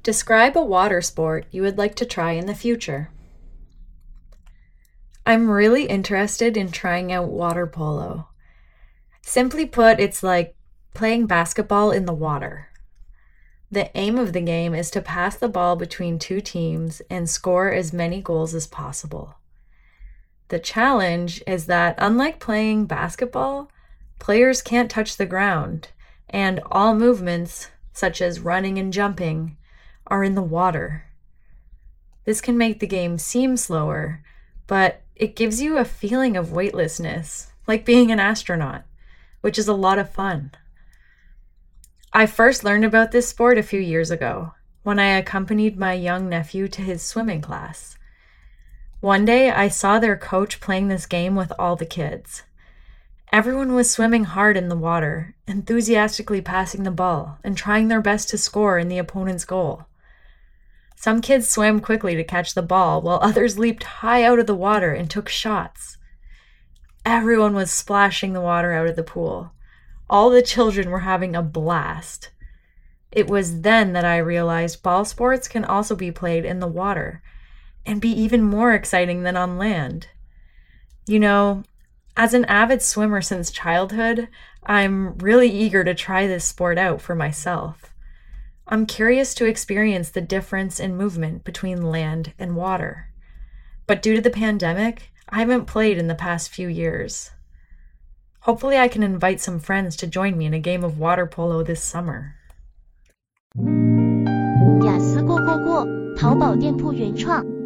Describe a water sport you would like to try in the future. I'm really interested in trying out water polo. Simply put, it's like playing basketball in the water. The aim of the game is to pass the ball between two teams and score as many goals as possible. The challenge is that, unlike playing basketball, players can't touch the ground, and all movements, such as running and jumping, are in the water. This can make the game seem slower, but it gives you a feeling of weightlessness, like being an astronaut, which is a lot of fun. I first learned about this sport a few years ago, when I accompanied my young nephew to his swimming class. One day, I saw their coach playing this game with all the kids. Everyone was swimming hard in the water, enthusiastically passing the ball and trying their best to score in the opponent's goal. Some kids swam quickly to catch the ball, while others leaped high out of the water and took shots. Everyone was splashing the water out of the pool. All the children were having a blast. It was then that I realized ball sports can also be played in the water and be even more exciting than on land. You know, as an avid swimmer since childhood, I'm really eager to try this sport out for myself. I'm curious to experience the difference in movement between land and water. But due to the pandemic, I haven't played in the past few years. Hopefully I can invite some friends to join me in a game of water polo this summer. 雅思过，淘宝店铺原创